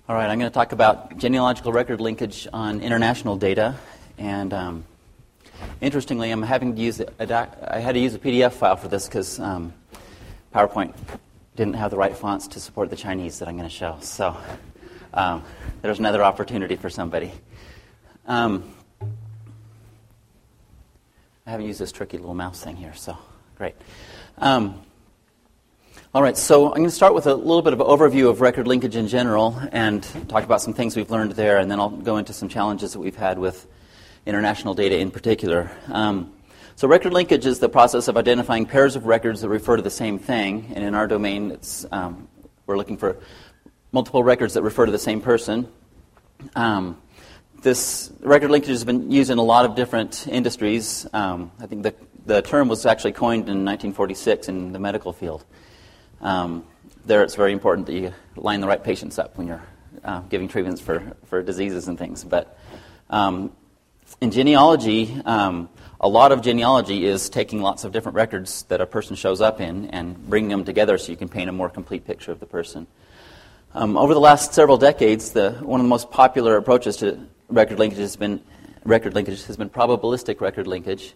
All right, I'm going to talk about genealogical record linkage on international data, and interestingly, I'm having to use I had to use a PDF file for this because PowerPoint didn't have the right fonts to support the Chinese that I'm going to show. So there's another opportunity for somebody. I haven't used this tricky little mouse thing here, so great. All right, so I'm going to start with a little bit of an overview of record linkage in general and talk about some things we've learned there, and then I'll go into some challenges that we've had with international data in particular. So record linkage is the process of identifying pairs of records that refer to the same thing, and in our domain, it's we're looking for multiple records that refer to the same person. This record linkage has been used in a lot of different industries. I think the term was actually coined in 1946 in the medical field. There it's very important that you line the right patients up when you're giving treatments for diseases and things. But in genealogy, a lot of genealogy is taking lots of different records that a person shows up in and bringing them together so you can paint a more complete picture of the person. Over the last several decades, one of the most popular approaches to record linkage has been probabilistic record linkage,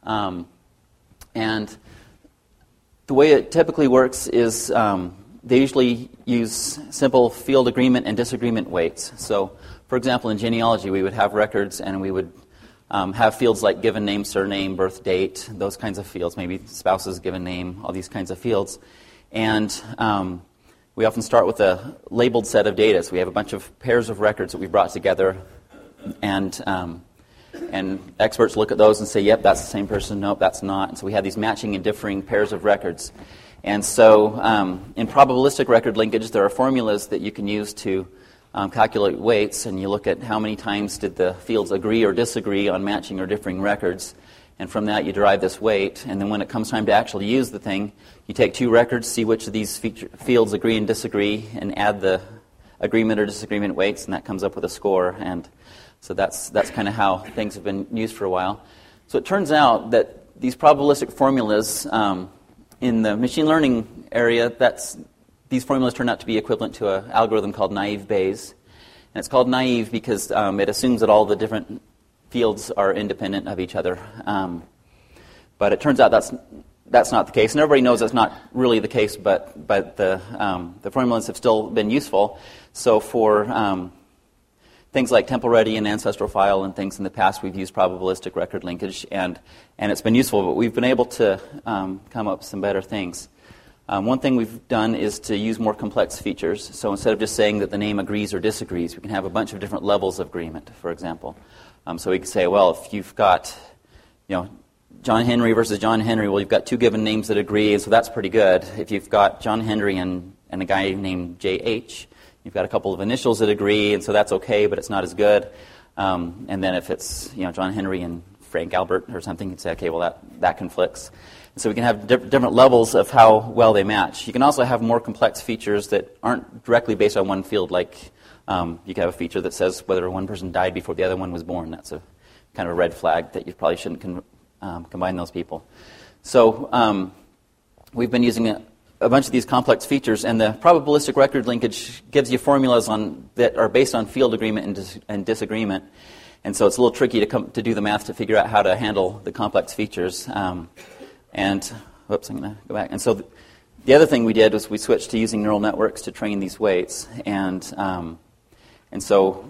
and the way it typically works is they usually use simple field agreement and disagreement weights. So, for example, in genealogy, we would have records and we would have fields like given name, surname, birth date, those kinds of fields, maybe spouse's given name, all these kinds of fields. And we often start with a labeled set of data. So we have a bunch of pairs of records that we brought together, and experts look at those and say, yep, that's the same person, nope, that's not. And so we have these matching and differing pairs of records. And so in probabilistic record linkage, there are formulas that you can use to calculate weights, and you look at how many times did the fields agree or disagree on matching or differing records. And from that, you derive this weight. And then when it comes time to actually use the thing, you take two records, see which of these fields agree and disagree, and add the agreement or disagreement weights, and that comes up with a score. And so that's kind of how things have been used for a while. So it turns out that these probabilistic formulas in the machine learning area, these formulas turn out to be equivalent to an algorithm called naive Bayes. And it's called naive because it assumes that all the different fields are independent of each other. But it turns out that's not the case. And everybody knows that's not really the case, but the formulas have still been useful. So for things like Temple-Ready and Ancestral File and things in the past, we've used probabilistic record linkage, and it's been useful, but we've been able to come up with some better things. One thing we've done is to use more complex features. So instead of just saying that the name agrees or disagrees, we can have a bunch of different levels of agreement, for example. So we could say, well, if you've got, John Henry versus John Henry, well, you've got two given names that agree, and so that's pretty good. If you've got John Henry and a guy named J.H., you've got a couple of initials that agree, and so that's okay, but it's not as good. And then if it's John Henry and Frank Albert or something, you'd say, okay, well that conflicts. And so we can have different levels of how well they match. You can also have more complex features that aren't directly based on one field, like you can have a feature that says whether one person died before the other one was born. That's a kind of a red flag that you probably shouldn't combine those people. So we've been using a bunch of these complex features, and the probabilistic record linkage gives you formulas that are based on field agreement and disagreement. And so it's a little tricky to do the math to figure out how to handle the complex features. I'm going to go back. And so the other thing we did was we switched to using neural networks to train these weights. And so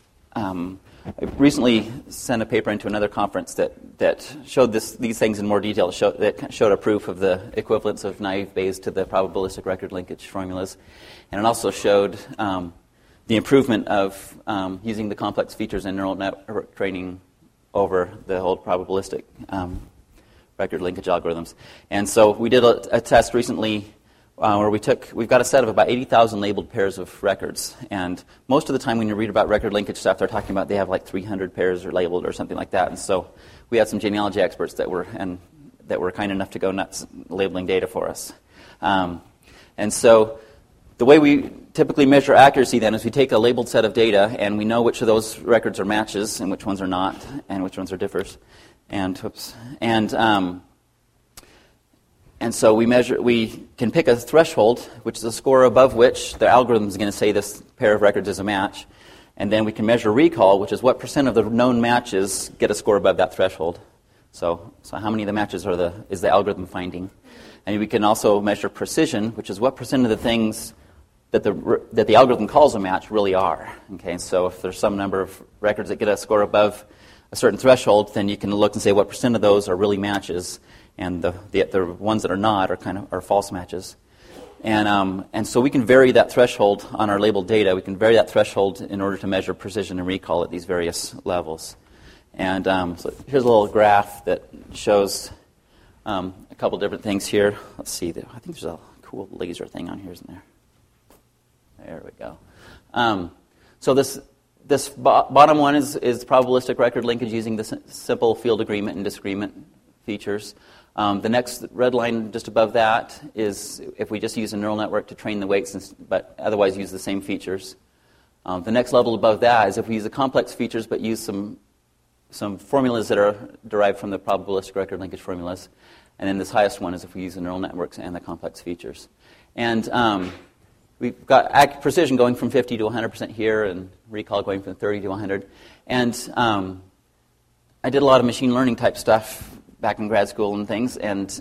I recently sent a paper into another conference that showed these things in more detail, that showed a proof of the equivalence of naive Bayes to the probabilistic record linkage formulas. And it also showed the improvement of using the complex features in neural network training over the old probabilistic record linkage algorithms. And so we did a test recently where we've got a set of about 80,000 labeled pairs of records. And most of the time when you read about record linkage stuff, they're talking about they have like 300 pairs are labeled or something like that. And so we had some genealogy experts that were kind enough to go nuts labeling data for us. And so the way we typically measure accuracy then is we take a labeled set of data and we know which of those records are matches and which ones are not and which ones are differs. And And so we can pick a threshold, which is a score above which the algorithm is going to say this pair of records is a match. And then we can measure recall, which is what percent of the known matches get a score above that threshold. So how many of the matches is the algorithm finding? And we can also measure precision, which is what percent of the things that the algorithm calls a match really are. Okay, so if there's some number of records that get a score above a certain threshold, then you can look and say what percent of those are really matches, and the ones that are not are false matches. And so we can vary that threshold on our labeled data. We can vary that threshold in order to measure precision and recall at these various levels. And so here's a little graph that shows a couple different things here. Let's see. I think there's a cool laser thing on here, isn't there? There we go. So this bottom one is probabilistic record linkage using the simple field agreement and disagreement features. The next red line just above that is if we just use a neural network to train the weights, but otherwise use the same features. The next level above that is if we use the complex features but use some formulas that are derived from the probabilistic record linkage formulas. And then this highest one is if we use the neural networks and the complex features. And we've got precision going from 50 to 100% here, and recall going from 30 to 100. And I did a lot of machine learning type stuff back in grad school and things. And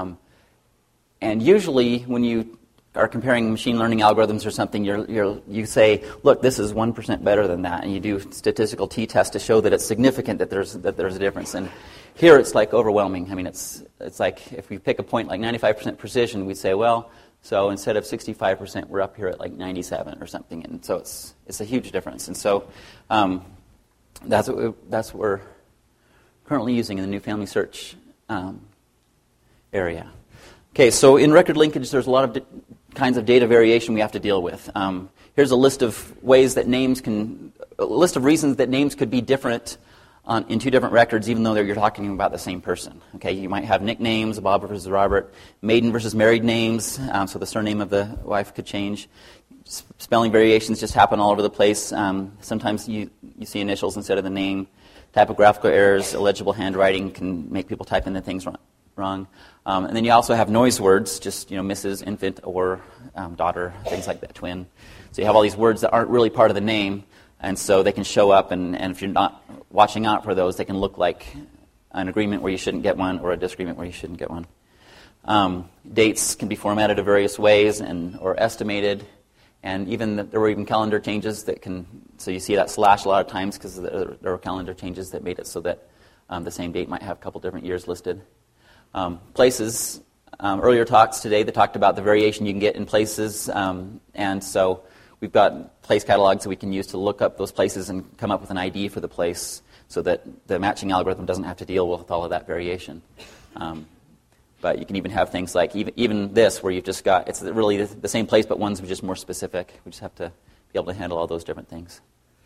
usually when you are comparing machine learning algorithms or something, you say, look, this is 1% better than that, and you do statistical t-tests to show that it's significant that there's a difference. And here it's like overwhelming. I mean, it's like if we pick a point like 95% precision, we'd say, well, so instead of 65%, we're up here at like 97 or something. And so it's a huge difference. And so that's what we're currently using in the new family search area. Okay, so in record linkage, there's a lot of kinds of data variation we have to deal with. Here's a list of ways that a list of reasons that names could be different in two different records, even though you're talking about the same person. Okay, you might have nicknames, Bob versus Robert, maiden versus married names, so the surname of the wife could change. Spelling variations just happen all over the place. Sometimes you see initials instead of the name. Typographical errors, illegible handwriting can make people type in the things wrong. And then you also have noise words, just Mrs., infant, or daughter, things like that, twin. So you have all these words that aren't really part of the name, and so they can show up, and if you're not watching out for those, they can look like an agreement where you shouldn't get one or a disagreement where you shouldn't get one. Dates can be formatted in various ways or estimated, and there were even calendar changes that so you see that slash a lot of times because there were calendar changes that made it so that the same date might have a couple different years listed. Places, earlier talks today, they talked about the variation you can get in places, and so we've got place catalogs that we can use to look up those places and come up with an ID for the place so that the matching algorithm doesn't have to deal with all of that variation. But you can even have things like even this, where you've just got, it's really the same place, but one's just more specific. We just have to be able to handle all those different things.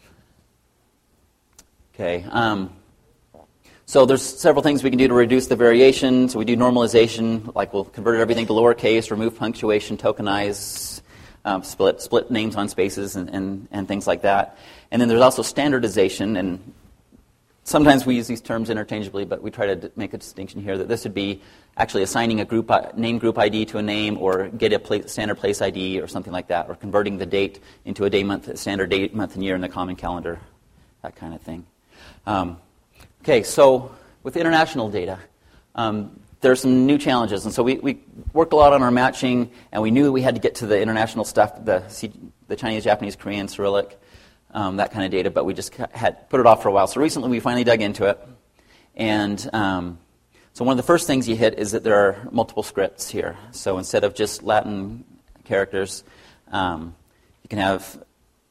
Okay. So there's several things we can do to reduce the variation. So we do normalization, like we'll convert everything to lowercase, remove punctuation, tokenize, split names on spaces, and things like that. And then there's also standardization, and sometimes we use these terms interchangeably, but we try to make a distinction here that this would be actually assigning a name group ID to a name, or get a standard place ID or something like that, or converting the date into a standard date, month, and year in the common calendar, that kind of thing. Okay, so with international data, there are some new challenges. And so we worked a lot on our matching, and we knew we had to get to the international stuff, the Chinese, Japanese, Korean, Cyrillic, that kind of data, but we just had put it off for a while. So recently we finally dug into it. And so one of the first things you hit is that there are multiple scripts here. So instead of just Latin characters, you can have...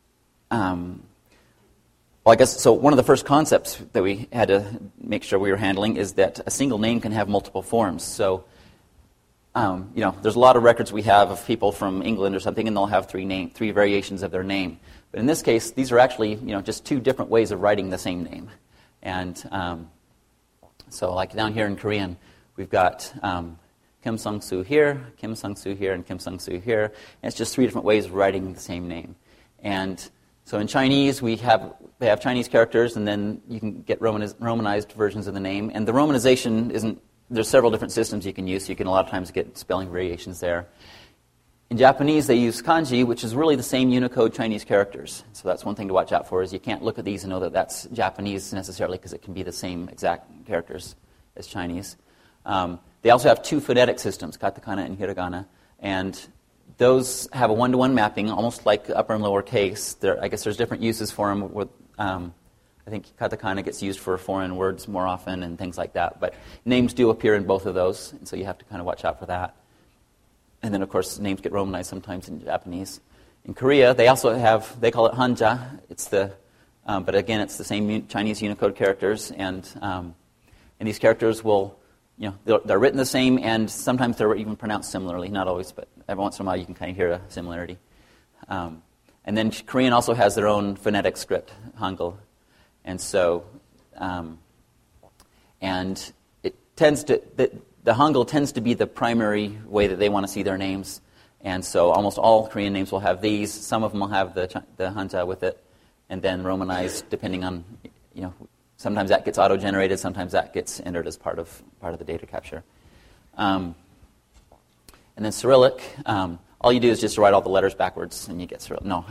Well, I guess, so one of the first concepts that we had to make sure we were handling is that a single name can have multiple forms. So, there's a lot of records we have of people from England or something, and they'll have three variations of their name. But in this case, these are actually, just two different ways of writing the same name. And so like down here in Korean, we've got Kim Sung-soo here, Kim Sung-soo here, and Kim Sung-soo here. And it's just three different ways of writing the same name. And so in Chinese, they have Chinese characters, and then you can get Romanized versions of the name. And the romanization isn't there's several different systems you can use, so you can a lot of times get spelling variations there. In Japanese, they use kanji, which is really the same Unicode Chinese characters. So that's one thing to watch out for, is you can't look at these and know that that's Japanese necessarily, because it can be the same exact characters as Chinese. They also have two phonetic systems, katakana and hiragana, and those have a one-to-one mapping, almost like upper and lower case. I guess there's different uses for them. I think katakana gets used for foreign words more often and things like that, but names do appear in both of those, and so you have to kind of watch out for that. And then, of course, names get romanized sometimes in Japanese. In Korea, they also they call it hanja. But again, it's the same Chinese Unicode characters, and these characters will, they're written the same, and sometimes they're even pronounced similarly. Not always, but every once in a while you can kind of hear a similarity. And then Korean also has their own phonetic script, Hangul, and so, and it tends to. The Hangul tends to be the primary way that they want to see their names, and so almost all Korean names will have these. Some of them will have the hanja with it, and then romanized depending on, sometimes that gets auto-generated, sometimes that gets entered as part of the data capture. And then Cyrillic, all you do is just write all the letters backwards, and you get Cyrillic. No,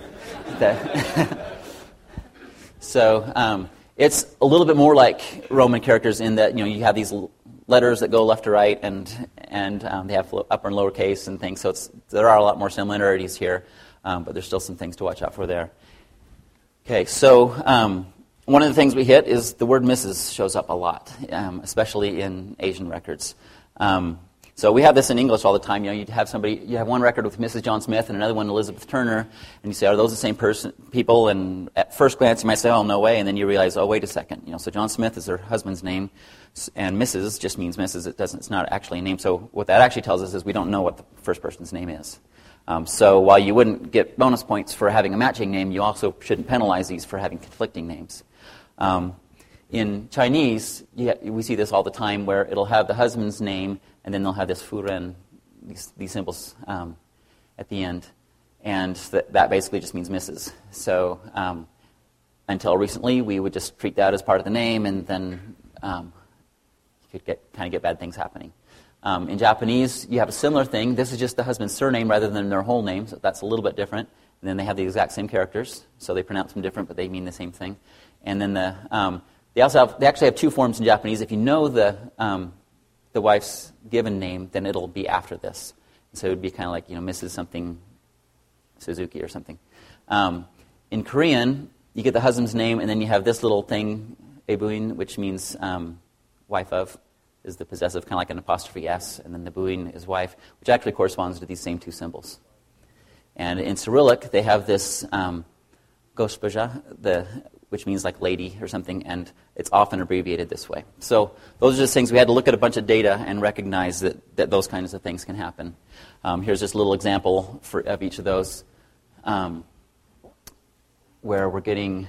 so it's a little bit more like Roman characters in that you have these letters that go left to right, and they have upper and lower case and things. So there are a lot more similarities here, but there's still some things to watch out for there. Okay, so one of the things we hit is the word Mrs. shows up a lot, especially in Asian records. So we have this in English all the time. You have one record with Mrs. John Smith and another one Elizabeth Turner, and you say, are those the same people? And at first glance, you might say, oh, no way, and then you realize, oh, wait a second. So John Smith is her husband's name, and Mrs. just means Mrs. It's not actually a name. So what that actually tells us is we don't know what the first person's name is. So while you wouldn't get bonus points for having a matching name, you also shouldn't penalize these for having conflicting names. In Chinese, we see this all the time, where it'll have the husband's name, and then they'll have this furen, these symbols at the end, and that basically just means Mrs. So until recently, we would just treat that as part of the name, and then you could get bad things happening. In Japanese, you have a similar thing. This is just the husband's surname rather than their whole name, so that's a little bit different. And then they have the exact same characters, so they pronounce them different, but they mean the same thing. And then they actually have two forms in Japanese. If you know the wife's given name, then it'll be after this. So it would be kind of like, Mrs. something Suzuki or something. In Korean, you get the husband's name, and then you have this little thing, ebuin, which means wife of, is the possessive, kind of like an apostrophe S, and then the buin is wife, which actually corresponds to these same two symbols. And in Cyrillic, they have this gospoja, which means like lady or something, and it's often abbreviated this way. So those are just things we had to look at a bunch of data and recognize that those kinds of things can happen. Here's just a little example of each of those, where we're getting,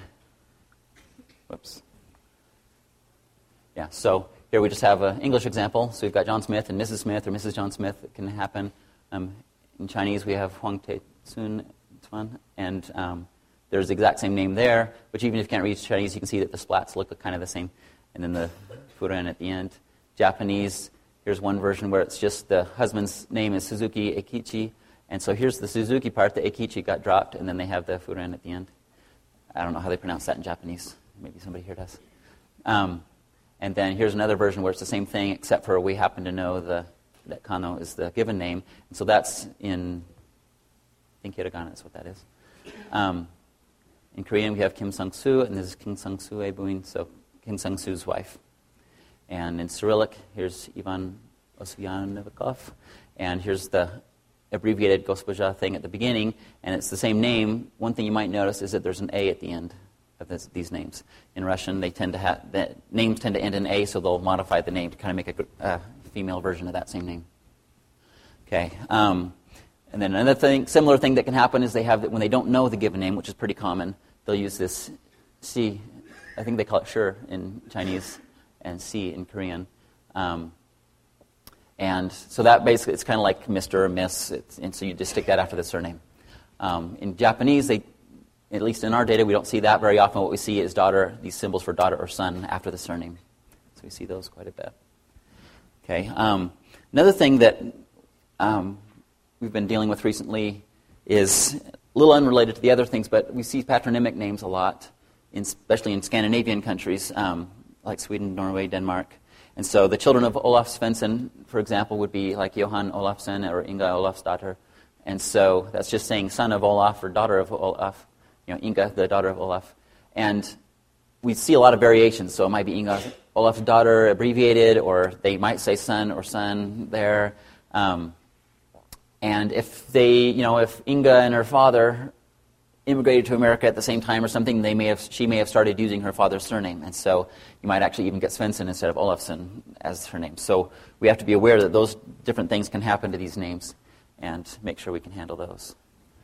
yeah, so here we just have an English example. So we've got John Smith and Mrs. Smith or Mrs. John Smith. It can happen. In Chinese, we have Huang Te Sun Tuan, and there's the exact same name there, which even if you can't read Chinese, you can see that the splats look kind of the same, and then the furen at the end. Japanese, here's one version where it's just the husband's name is Suzuki Eikichi, and so here's the Suzuki part, the Eikichi got dropped, and then they have the furen at the end. I don't know how they pronounce that in Japanese. Maybe somebody here does. And then here's another version where it's the same thing, except for we happen to know that Kano is the given name. And so that's in, I think hiragana is what that is. In Korean, we have Kim Sung-soo, and this is Kim Sung-soo Ebuin, so Kim Sung-soo's wife. And in Cyrillic, here's Ivan Osyanovikov, and here's the abbreviated Gospoja thing at the beginning, and it's the same name. One thing you might notice is that there's an A at the end of these names. In Russian, they tend to have the names tend to end in A, so they'll modify the name to kind of make a female version of that same name. Okay. And then another similar thing that can happen is they have that when they don't know the given name, which is pretty common, they'll use this Si. I think they call it Shi in Chinese and Si in Korean. And so that basically, it's kind of like Mr. or Miss, and so you just stick that after the surname. In Japanese, at least in our data, we don't see that very often. What we see is these symbols for daughter or son after the surname. So we see those quite a bit. Okay. Another thing that we've been dealing with recently is a little unrelated to the other things, but we see patronymic names a lot, especially in Scandinavian countries like Sweden, Norway, Denmark. And so the children of Olaf Svensson, for example, would be like Johan Olafsson or Inga Olafsdatter. And so that's just saying son of Olaf or daughter of Olaf, Inga, the daughter of Olaf. And we see a lot of variations. So it might be Inga Olaf's daughter abbreviated, or they might say son or son there. And if if Inga and her father immigrated to America at the same time or something, she may have started using her father's surname. And so you might actually even get Svensson instead of Olafsson as her name. So we have to be aware that those different things can happen to these names and make sure we can handle those.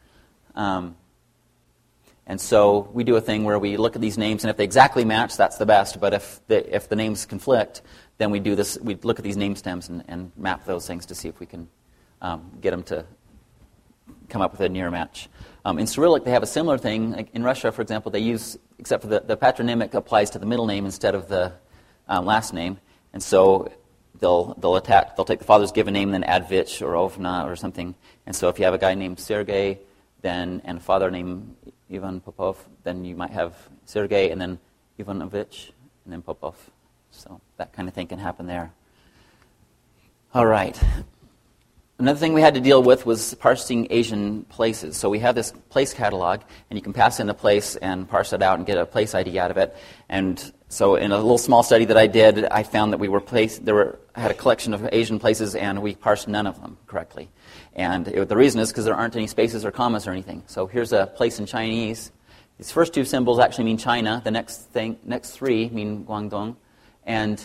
And so we do a thing where we look at these names, and if they exactly match, that's the best. But if the names conflict, then we do this. We look at these name stems and map those things to see if we can get them to come up with a near match. In Cyrillic, they have a similar thing. Like in Russia, for example, they use, except for the patronymic applies to the middle name instead of the last name, and so they'll take the father's given name, then add Vich or Ovna or something. And so if you have a guy named Sergei, and a father named Ivan Popov, then you might have Sergei and then Ivanovich and then Popov. So that kind of thing can happen there. All right. Another thing we had to deal with was parsing Asian places. So we have this place catalog, and you can pass in a place and parse it out and get a place ID out of it. And so in a little small study that I did, I found that I had a collection of Asian places, and we parsed none of them correctly. And the reason is because there aren't any spaces or commas or anything. So here's a place in Chinese. These first two symbols actually mean China. The next three mean Guangdong. And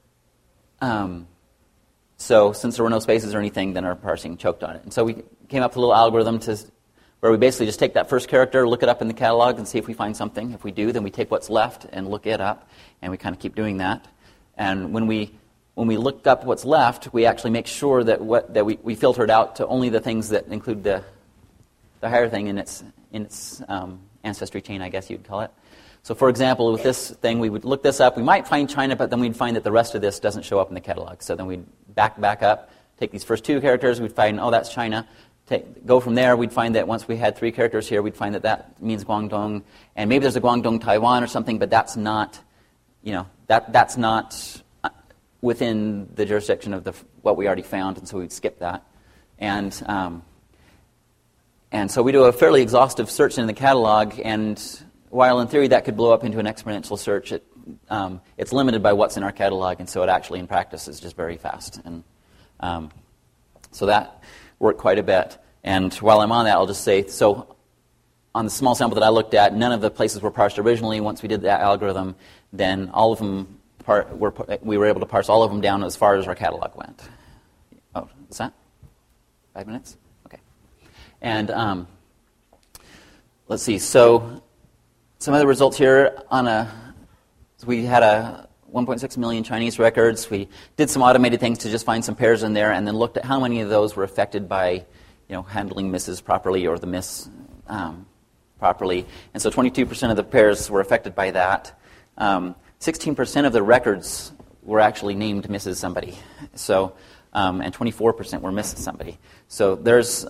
so since there were no spaces or anything, then our parsing choked on it. And so we came up with a little algorithm where we basically just take that first character, look it up in the catalog, and see if we find something. If we do, then we take what's left and look it up, and we kind of keep doing that. And when we look up what's left, we actually make sure that we filter it out to only the things that include the higher thing in its ancestry chain, I guess you'd call it. So, for example, with this thing, we would look this up. We might find China, but then we'd find that the rest of this doesn't show up in the catalog. So then we'd back up, take these first two characters, we'd find, oh, that's China. Go from there, we'd find that once we had three characters here, we'd find that means Guangdong. And maybe there's a Guangdong, Taiwan or something, but that's not, that's not within the jurisdiction of what we already found, and so we'd skip that. And so we do a fairly exhaustive search in the catalog, and while in theory that could blow up into an exponential search, it's limited by what's in our catalog, and so it actually in practice is just very fast. And so that worked quite a bit. And while I'm on that, I'll just say, so on the small sample that I looked at, none of the places were parsed originally. Once we did that algorithm, then all of them we were able to parse all of them down as far as our catalog went. Oh, what's that? 5 minutes? Okay. And let's see. So some other results here so we had 1.6 million Chinese records. We did some automated things to just find some pairs in there, and then looked at how many of those were affected by, handling misses properly or the miss properly. And so 22% of the pairs were affected by that. 16% of the records were actually named Mrs. somebody. So, and 24% were Mrs. somebody. So there's,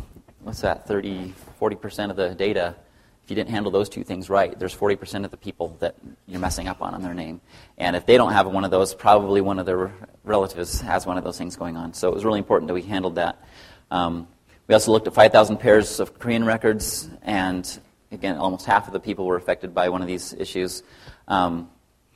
40% of the data. If you didn't handle those two things right, there's 40% of the people that you're messing up on their name. And if they don't have one of those, probably one of their relatives has one of those things going on. So it was really important that we handled that. We also looked at 5,000 pairs of Korean records, and again, almost half of the people were affected by one of these issues. And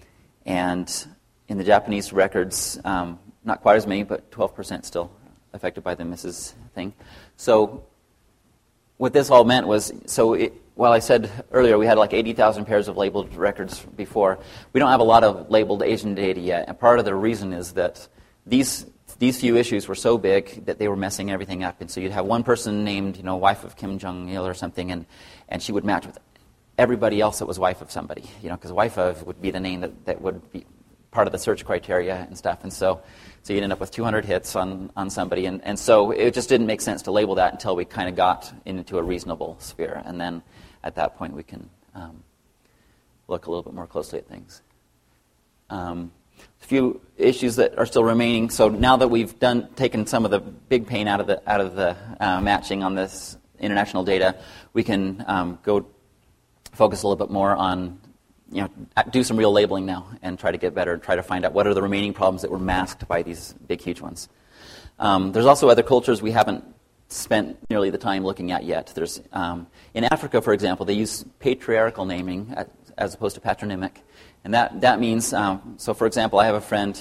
in the Japanese records, not quite as many, but 12% still affected by the Mrs. thing. So what this all meant was, while I said earlier we had like 80,000 pairs of labeled records before, we don't have a lot of labeled Asian data yet. And part of the reason is that these few issues were so big that they were messing everything up. And so you'd have one person named, wife of Kim Jong-il or something, and she would match with everybody else that was wife of somebody, because wife of would be the name that would be part of the search criteria and stuff. And so you'd end up with 200 hits on somebody. And so it just didn't make sense to label that until we kind of got into a reasonable sphere. And then at that point we can look a little bit more closely at things. A few issues that are still remaining. So now that we've taken some of the big pain out of the matching on this international data, we can go focus a little bit more on, do some real labeling now and try to get better and try to find out what are the remaining problems that were masked by these big, huge ones. There's also other cultures we haven't spent nearly the time looking at yet. There's in Africa, for example, they use patriarchal naming as opposed to patronymic. And that means, so for example, I have a friend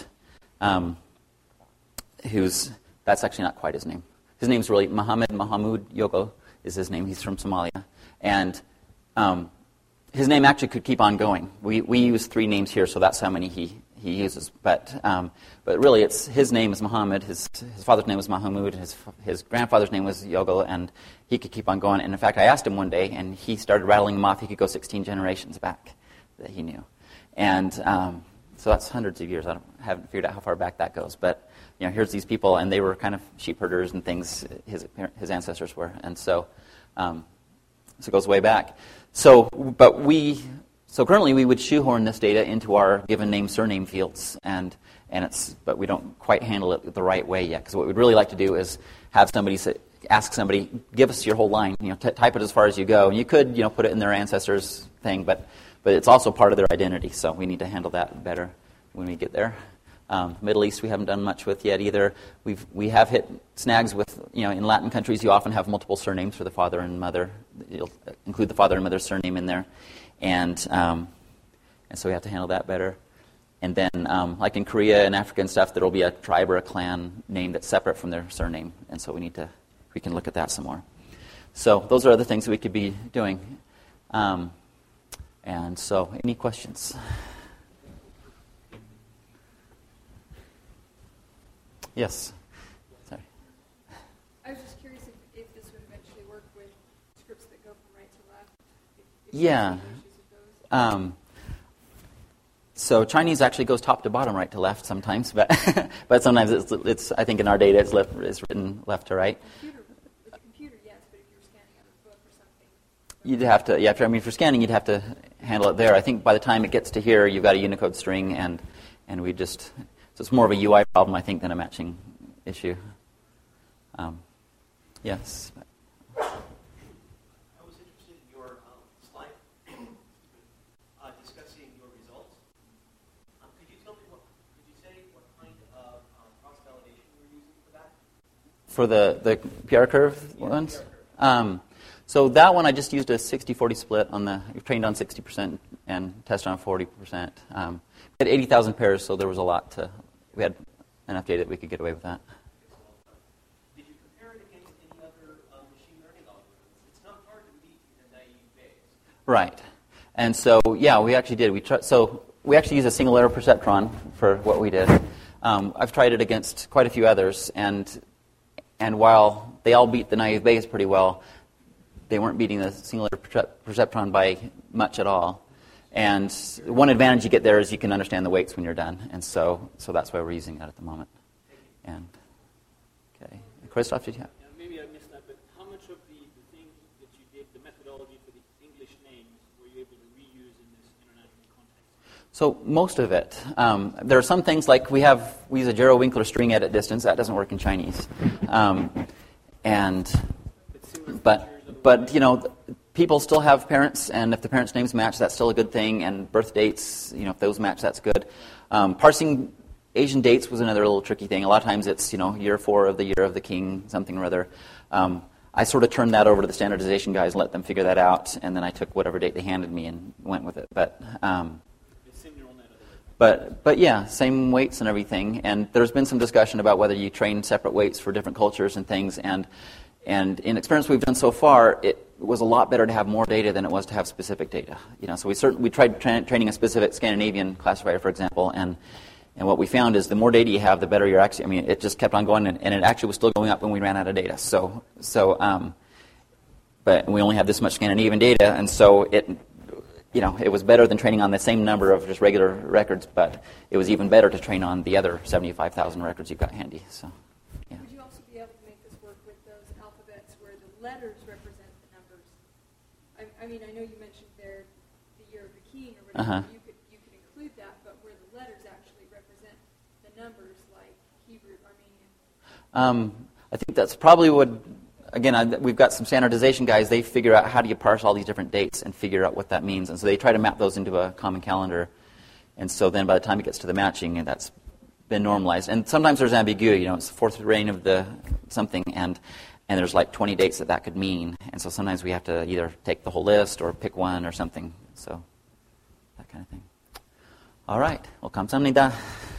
that's actually not quite his name. His name's really Mohammed Yogo is his name. He's from Somalia. And his name actually could keep on going. We use 3 names here, so that's how many he uses. But really, his name is Muhammad. His father's name was Mahmoud. His grandfather's name was Yogo, and he could keep on going. And in fact, I asked him one day, and he started rattling them off. He could go 16 generations back that he knew. And so that's hundreds of years. I haven't figured out how far back that goes. But here's these people, and they were kind of sheep herders and things. His ancestors were, and so it goes way back. So currently we would shoehorn this data into our given name surname fields, but we don't quite handle it the right way yet. Because what we'd really like to do is have somebody ask somebody, give us your whole line, type it as far as you go. And you could put it in their ancestors thing, but it's also part of their identity. So we need to handle that better when we get there. Middle East we haven't done much with yet either. We have hit snags with, in Latin countries you often have multiple surnames for the father and mother. You'll include the father and mother's surname in there. And so we have to handle that better. And then, like in Korea and Africa and stuff, there will be a tribe or a clan name that's separate from their surname. And so we can look at that some more. So those are other things that we could be doing. And so, any questions? Yes. Sorry. I was just curious if this would eventually work with scripts that go from right to left. Yeah. So Chinese actually goes top to bottom, right to left sometimes, but but sometimes it's I think in our data it's written left to right. With a computer, yes, but if you were scanning out a book or something, you'd have to. Yeah, I mean, for scanning, you'd have to handle it there. I think by the time it gets to here, you've got a Unicode string, and we just so it's more of a UI problem, I think, than a matching issue. Yes. For the PR curve ones? So that one I just used a 60-40 split we trained on 60% and tested on 40%. We had 80,000 pairs, so there was a lot we had enough data that we could get away with that. Did you compare it against any other machine learning algorithms? It's not hard to beat in a naive phase. Right. And so, yeah, we actually did. We actually used a single error perceptron for what we did. I've tried it against quite a few others, and while they all beat the naive Bayes pretty well, they weren't beating the single error perceptron by much at all. And one advantage you get there is you can understand the weights when you're done. And so that's why we're using that at the moment. And okay. Christoph, did you have? Yeah, maybe I missed that, but how much of the things that you did, the methodology for the English names, were you able to reuse in this international context? So most of it. There are some things like we use a Jero-Winkler string edit distance. That doesn't work in Chinese. But people still have parents, and if the parents' names match, that's still a good thing. And birth dates, if those match, that's good. Parsing Asian dates was another little tricky thing. A lot of times it's, year 4 of the year of the king, something or other. I sort of turned that over to the standardization guys and let them figure that out, and then I took whatever date they handed me and went with it. But yeah, same weights and everything. And there's been some discussion about whether you train separate weights for different cultures and things. And in experiments we've done so far, it was a lot better to have more data than it was to have specific data. So we tried training a specific Scandinavian classifier, for example, and what we found is the more data you have, the better you're actually. I mean, it just kept on going, and it actually was still going up when we ran out of data. But we only have this much Scandinavian data, and so it was better than training on the same number of just regular records, but it was even better to train on the other 75,000 records you've got handy. So. Would you also be able to make this work with those alphabets where the letters represent the numbers? I mean, I know you mentioned there the year of the king or whatever. Uh-huh. You could include that, but where the letters actually represent the numbers, like Hebrew, Armenian. I think that's probably what, again, we've got some standardization guys. They figure out how do you parse all these different dates and figure out what that means. And so they try to map those into a common calendar. And so then by the time it gets to the matching, and that's been normalized. And sometimes there's ambiguity. It's the fourth reign of the something, and there's like 20 dates that could mean. And so sometimes we have to either take the whole list or pick one or something. So that kind of thing. All right. Well, 감사합니다.